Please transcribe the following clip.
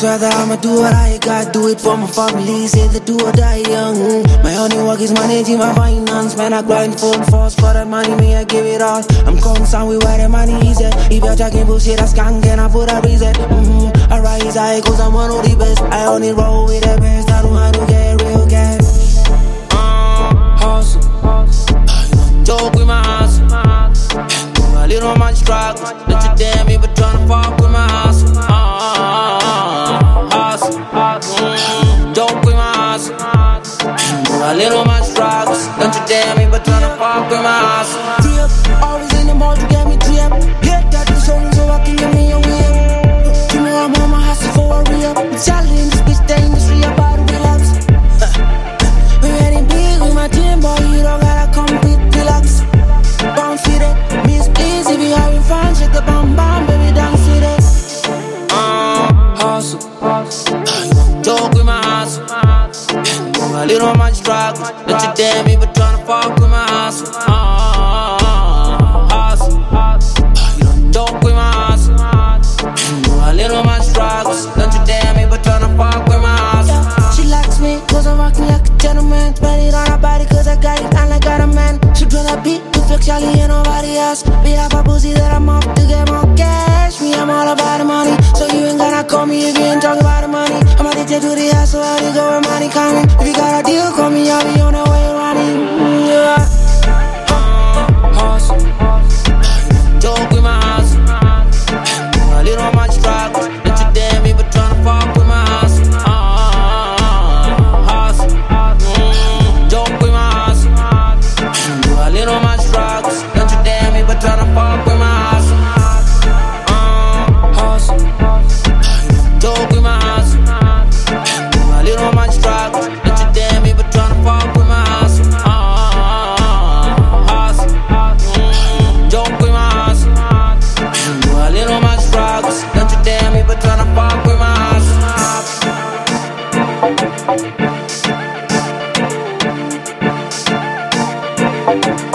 swear that I'ma do what I got, do it for my family, say the do or die young. My only work is managing my finance, man, I grind full force for that money, me I give it all. I'm concerned with where the money is at. If you're talking bullshit, I skank and I put a reset. I rise high cause I'm one of the best. I only roll with the best, I don't have to get real cash. Hustle, joke with my hustle. A little much struggle, don't you dare me but tryna fuck with my hustle. Joke with my hustle. A little much struggle, don't you dare me but tryna fuck with my hustle. Drip, always in the mall to get me drip. Get that to show so I can get me a whip. You know I'm on my hustle for a real. Challenge this bitch, the industry about to relax. We getting big with my team, boy, you don't gotta compete, relax. Bounce with it, miss please if you having fun, shake the bam bam, baby dance with it. Hustle, joke with my hustle. A little much struggle, don't you dare me but tryna fuck with my hustle. Hustle, joke with my hustle. A little much struggle, don't you dare me but tryna fuck with my hustle. She likes me cause I'm rocking like a gentleman. Spend it on her body cause I got it and I got a man. She draw that beat to flex Charlie and nobody else. Beat up a pussy that I'm off to get more cash. Me, I'm all about the money, so you ain't gonna call me if you ain't talking about the money. I'm addicted to the hustle, how they go where money coming. If you got a deal, call me, I'll be on the way running. Yeah. Hustle, joke with my hustle. A little much struggle, don't you dare me but tryna fuck with my hustle. Hustle, joke with my hustle. A little much struggle, don't you dare me but tryna fuck with my hustle. Hustle, joke with my hustle. A little much struggle, don't you dare me but tryna fuck with my hustle. Hustle, joke with my hustle. A little much struggle, don't you dare me but tryna fuck with my hustle.